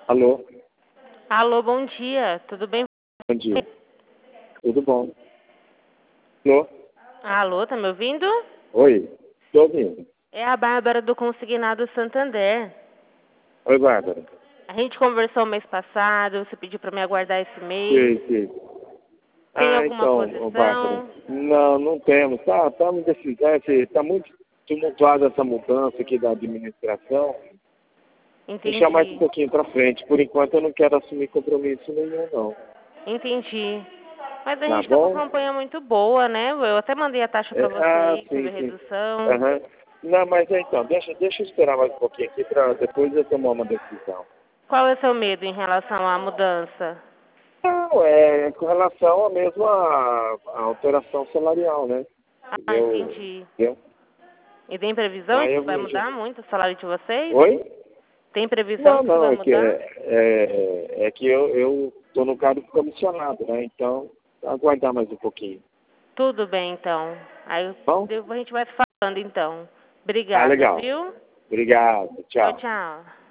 Alô? Alô, bom dia. Tudo bem? Bom dia. Tudo bom? Alô? Alô, tá me ouvindo? Oi, estou ouvindo. É a Bárbara do Consignado Santander. Oi, Bárbara. A gente conversou mês passado, você pediu para me aguardar esse mês. Sei. Tem Ah, alguma então, ô, Bárbara. posição? Não temos. Tá muito decisão, tá muito tumultuada essa mudança aqui da administração. Deixar mais um Entendi. pouquinho para frente. Por enquanto eu não quero assumir compromisso nenhum, não. Entendi. Mas a Tá gente tá com bom? campanha muito boa, né? Eu até mandei a taxa para você aí, teve Sim. redução. Aham. Não, mas então, deixa eu esperar mais um pouquinho aqui para depois eu tomar uma decisão. Qual é o seu medo em relação à mudança? Não, é com relação à mesma à alteração salarial, né? Ah, Entendeu? entendi. Entendeu? E tem previsão Aí de que eu vai me... mudar muito o salário de vocês? Oi? Tem previsão de que Não, vai mudar? é que eu tô no cargo comissionado, né? Então, aguardar mais um pouquinho. Tudo bem, então. Aí Bom? a gente vai se falando, então. Tá Obrigada, legal. viu? Obrigado. Tchau, Tchau. tchau.